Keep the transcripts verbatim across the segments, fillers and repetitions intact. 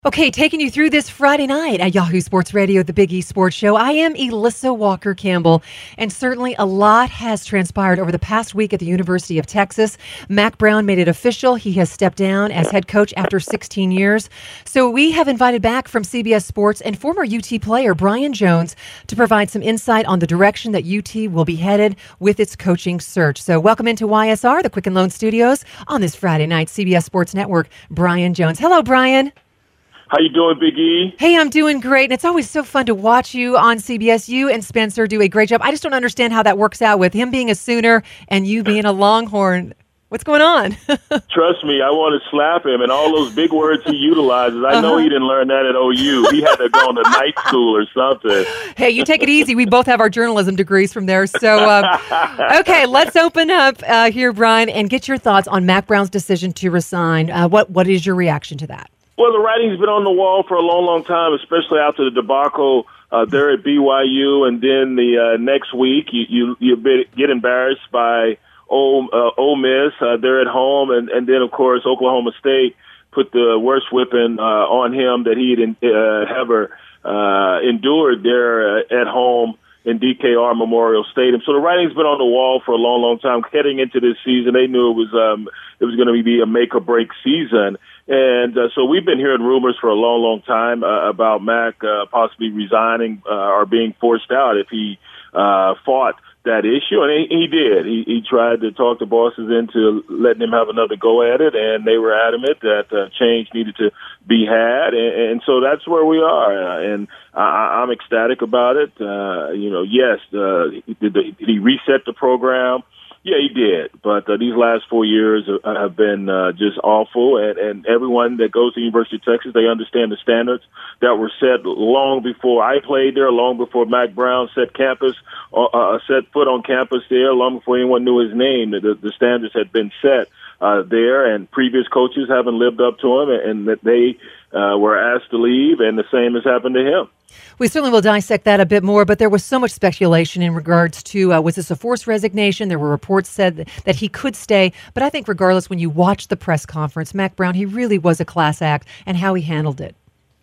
Okay, taking you through this Friday night at Yahoo Sports Radio, the Big E Sports Show. I am Elissa Walker-Campbell, and certainly a lot has transpired over the past week at the University of Texas. Mack Brown made it official. He has stepped down as head coach after sixteen years. So we have invited back from C B S Sports and former U T player Brian Jones to provide some insight on the direction that U T will be headed with its coaching search. So welcome into Y S R, the Quicken Loan Studios, on this Friday night, C B S Sports Network, Brian Jones. Hello, Brian. How you doing, Big E? Hey, I'm doing great, and it's always so fun to watch you on C B S. You and Spencer do a great job. I just don't understand how that works out with him being a Sooner and you being a Longhorn. What's going on? Trust me, I want to slap him, and all those big words he utilizes. I uh-huh. know he didn't learn that at O U. He had to go to night school or something. Hey, you take it easy. We both have our journalism degrees from there. So, um, okay, let's open up uh, here, Brian, and get your thoughts on Mack Brown's decision to resign. Uh, what What is your reaction to that? Well, the writing's been on the wall for a long, long time, especially after the debacle uh, there at B Y U, and then the uh, next week you you, you bit, get embarrassed by Ole, uh, Ole Miss. Uh, they're at home, and, and then, of course, Oklahoma State put the worst whipping uh, on him that he had uh, ever uh, endured there uh, at home in D K R Memorial Stadium. So the writing's been on the wall for a long, long time. Heading into this season, they knew it was um, it was going to be a make-or-break season. And uh, so we've been hearing rumors for a long, long time uh, about Mack uh, possibly resigning uh, or being forced out if he uh, fought that issue. And he, he did. He, he tried to talk the bosses into letting him have another go at it, and they were adamant that uh, change needed to be had. And, and so that's where we are. Uh, and I, I'm ecstatic about it. Uh, you know, yes, uh, did, the, did he reset the program? Yeah, he did. But uh, these last four years have been uh, just awful. And, and everyone that goes to the University of Texas, they understand the standards that were set long before I played there, long before Mack Brown set campus, uh, set foot on campus there, long before anyone knew his name. The, the standards had been set uh, there, and previous coaches haven't lived up to him, and that they uh, were asked to leave, and the same has happened to him. We certainly will dissect that a bit more, but there was so much speculation in regards to, uh, was this a forced resignation? There were reports said that, that he could stay, but I think regardless, when you watch the press conference, Mack Brown, he really was a class act, and how he handled it.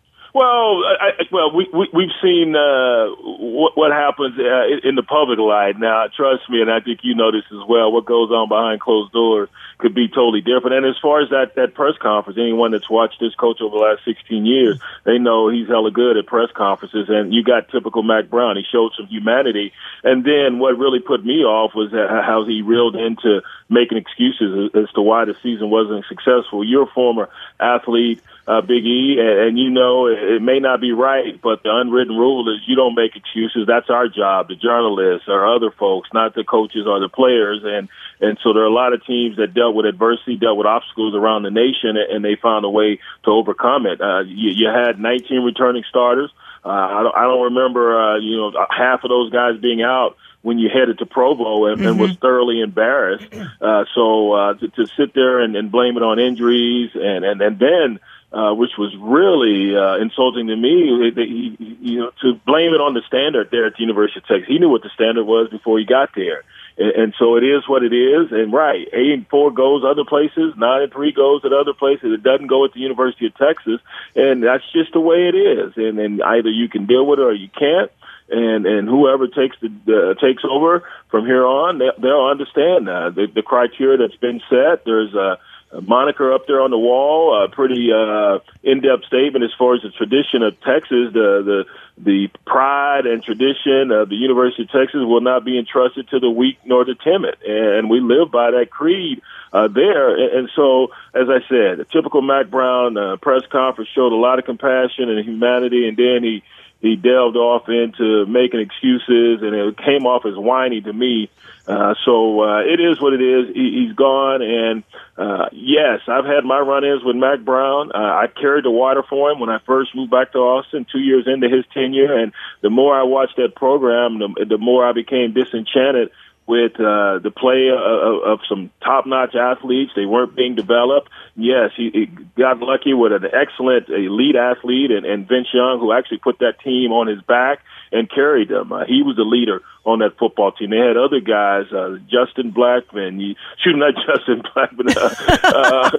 Well, I, well, we, we we've seen uh, what, what happens uh, in the public light. Now, trust me, and I think you know this as well. What goes on behind closed doors could be totally different. And as far as that that press conference, anyone that's watched this coach over the last sixteen years, they know he's hella good at press conferences. And you got typical Mack Brown. He showed some humanity. And then what really put me off was how he reeled into making excuses as to why the season wasn't successful. You're a former athlete. Uh, Big E, and, and you know it, it may not be right, but the unwritten rule is you don't make excuses. That's our job, the journalists or other folks, not the coaches or the players. And and so there are a lot of teams that dealt with adversity, dealt with obstacles around the nation, and they found a way to overcome it. Uh, you, you had nineteen returning starters. Uh, I, don't, I don't remember, uh, you know, half of those guys being out when you headed to Provo and, mm-hmm. and was thoroughly embarrassed. Uh, so uh, to, to sit there and, and blame it on injuries and, and, and then Uh, which was really uh, insulting to me, that he, you know, to blame it on the standard there at the University of Texas. He knew what the standard was before he got there. And, and so it is what it is. And, right, eight and four goes other places, nine and three goes at other places. It doesn't go at the University of Texas. And that's just the way it is. And, and either you can deal with it or you can't. And and whoever takes the uh, takes over from here on, they, they'll understand uh, the, the criteria that's been set. There's a A moniker up there on the wall, a pretty uh, in-depth statement as far as the tradition of Texas, the the the pride and tradition of the University of Texas will not be entrusted to the weak nor the timid, and we live by that creed uh, there. And so, as I said, the typical Mack Brown uh, press conference showed a lot of compassion and humanity, and then he he delved off into making excuses, and it came off as whiny to me. Uh, so uh, it is what it is. He, he's gone, and uh, yes, I've had my run-ins with Mack Brown. Uh, I carried the water for him when I first moved back to Austin two years into his tenure, and the more I watched that program, the, the more I became disenchanted with uh, the play of, of some top-notch athletes. They weren't being developed. Yes, he, he got lucky with an excellent elite athlete and, and Vince Young, who actually put that team on his back and carried them. Uh, he was the leader on that football team. They had other guys, uh, Justin Blackman. You, shoot, not Justin Blackman. Uh, uh,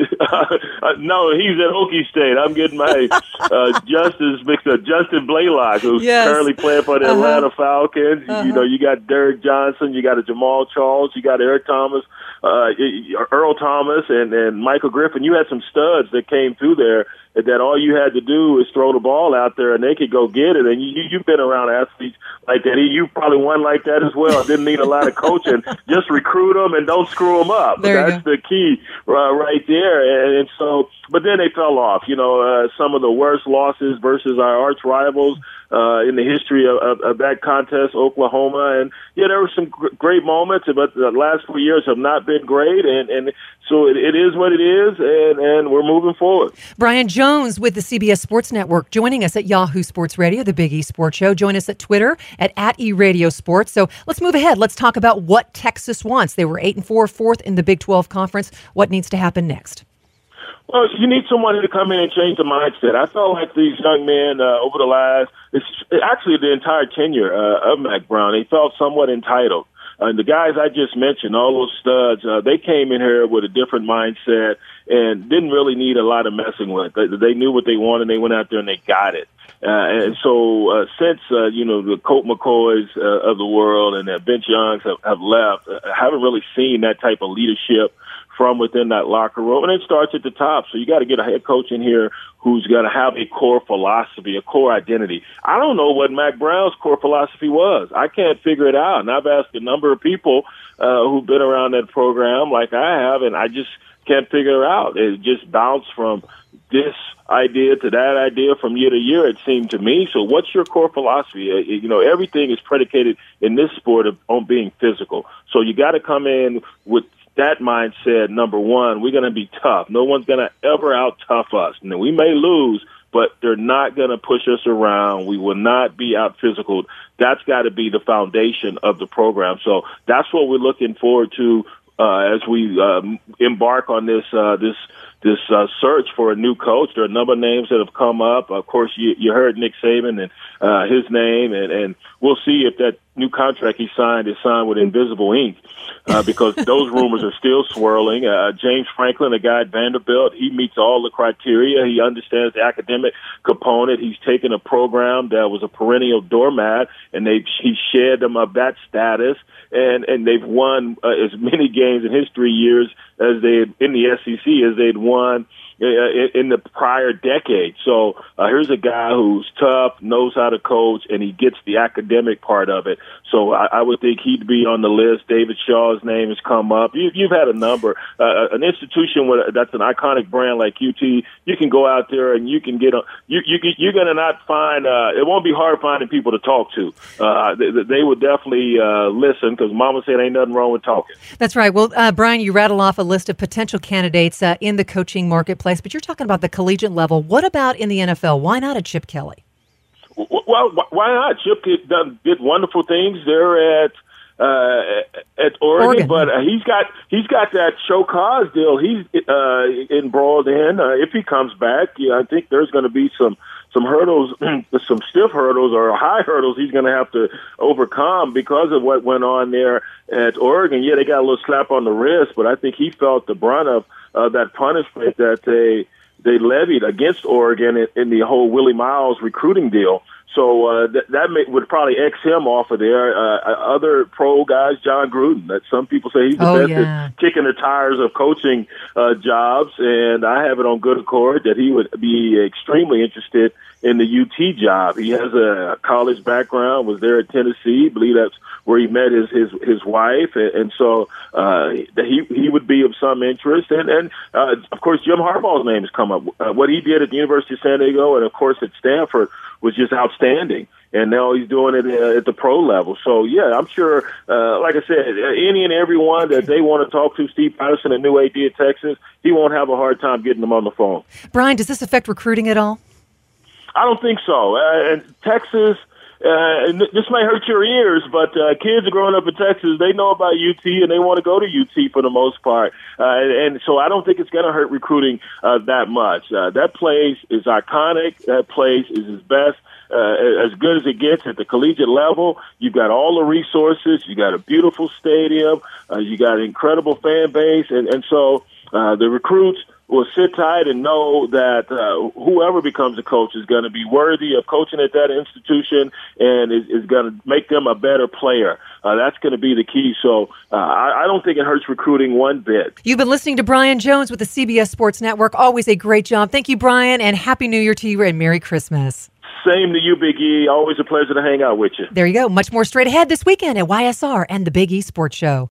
uh, no, he's at Okie State. I'm getting my uh, Justice mixed up. Justin Blaylock, who's yes. currently playing for the uh-huh. Atlanta Falcons. Uh-huh. You know, you got Derek Johnson, you got a Jamal Charles, you got Eric Thomas, uh, Earl Thomas, and, and Michael Griffin. You had some studs that came through there that all you had to do is throw the ball out there and they could go get it. And you, you've been around athletes like that. You probably won like that as well. Didn't need a lot of coaching. Just recruit them and don't screw them up. There That's the key uh, right there. And, and so, but then they fell off. You know, uh, some of the worst losses versus our arch rivals uh, in the history of, of, of that contest, Oklahoma. And, yeah, there were some gr- great moments, but the last four years have not been great. And, and so it, it is what it is, and, and we're moving forward. Brian Jones with the C B S Sports Network joining us at Yahoo Sports Radio, the Big E Sports Show. Join us at Twitter at, at eRadioSports. So let's move ahead. Let's talk about what Texas wants. They were eight and four, fourth in the Big twelve Conference. What needs to happen next? Well, you need someone to come in and change the mindset. I felt like these young men uh, over the last, it's actually the entire tenure uh, of Mack Brown, they felt somewhat entitled. Uh, the guys I just mentioned, all those studs, uh, they came in here with a different mindset and didn't really need a lot of messing with. They, they knew what they wanted. They went out there and they got it. Uh, and so uh, since, uh, you know, the Colt McCoys uh, of the world and uh, Vince Youngs have, have left, uh, I haven't really seen that type of leadership from within that locker room. And it starts at the top. So you got to get a head coach in here who's going to have a core philosophy, a core identity. I don't know what Mack Brown's core philosophy was. I can't figure it out. And I've asked a number of people uh, who've been around that program like I have, and I just can't figure it out. It just bounced from this idea to that idea from year to year, it seemed to me. So what's your core philosophy? Uh, you know, everything is predicated in this sport of, on being physical. So you got to come in with that mindset. Number one, we're going to be tough. No one's going to ever out-tough us. Now, we may lose, but they're not going to push us around. We will not be out-physical. That's got to be the foundation of the program. So that's what we're looking forward to uh, as we um, embark on this uh, this this uh, search for a new coach. There are a number of names that have come up. Of course, you, you heard Nick Saban and uh, his name, and, and we'll see if that new contract he signed is signed with invisible ink, uh, because those rumors are still swirling. Uh, James Franklin, a guy at Vanderbilt, he meets all the criteria. He understands the academic component. He's taken a program that was a perennial doormat, and they he shared them of that status, and, and they've won uh, as many games in his three years as they in the S E C as they'd won in the prior decade. So uh, here's a guy who's tough, knows how to coach, and he gets the academic part of it. So I, I would think he'd be on the list. David Shaw's name has come up. You, you've had a number. Uh, an institution with, that's an iconic brand like U T, you can go out there and you can get a, you, you, you're going to not find, uh, it won't be hard finding people to talk to. Uh, they, they would definitely uh, listen, because Mama said ain't nothing wrong with talking. That's right. Well, uh, Brian, you rattle off a list of potential candidates uh, in the coaching marketplace, but you're talking about the collegiate level. What about in the N F L? Why not a Chip Kelly? Well, why not? Chip did, done, did wonderful things there at uh, at Oregon, Oregon. but uh, he's got he's got that show cause deal he's uh, embroiled in. Uh, if he comes back, yeah, I think there's going to be some some hurdles, some stiff hurdles or high hurdles he's going to have to overcome because of what went on there at Oregon. Yeah, they got a little slap on the wrist, but I think he felt the brunt of uh, that punishment that they they levied against Oregon in, in the whole Willie Miles recruiting deal. So uh, th- that may, would probably X him off of there. Uh, other pro guys, John Gruden, that some people say he's the oh, best yeah. at kicking the tires of coaching uh, jobs, and I have it on good accord that he would be extremely interested in the U T job. He has a college background, was there at Tennessee, I believe that's where he met his his, his wife, and, and so uh, he he would be of some interest. And, and uh, of course, Jim Harbaugh's name has come up. Uh, what he did at the University of San Diego and, of course, at Stanford was just outstanding. And now he's doing it uh, at the pro level. So, yeah, I'm sure, uh, like I said, any and everyone that they want to talk to, Steve Patterson, the new A D at Texas, he won't have a hard time getting them on the phone. Brian, does this affect recruiting at all? I don't think so. Uh, and Texas uh, and this may hurt your ears, but uh, kids are growing up in Texas. They know about U T, and they want to go to U T for the most part. Uh, and, and so I don't think it's going to hurt recruiting uh, that much. Uh, that place is iconic. That place is his best. Uh, as good as it gets at the collegiate level. You've got all the resources. You got a beautiful stadium. Uh, you got an incredible fan base. And, and so uh, the recruits will sit tight and know that uh, whoever becomes a coach is going to be worthy of coaching at that institution and is, is going to make them a better player. Uh, that's going to be the key. So uh, I, I don't think it hurts recruiting one bit. You've been listening to Brian Jones with the C B S Sports Network. Always a great job. Thank you, Brian, and Happy New Year to you and Merry Christmas. Same to you, Big E. Always a pleasure to hang out with you. There you go. Much more straight ahead this weekend at Y S R and the Big E Sports Show.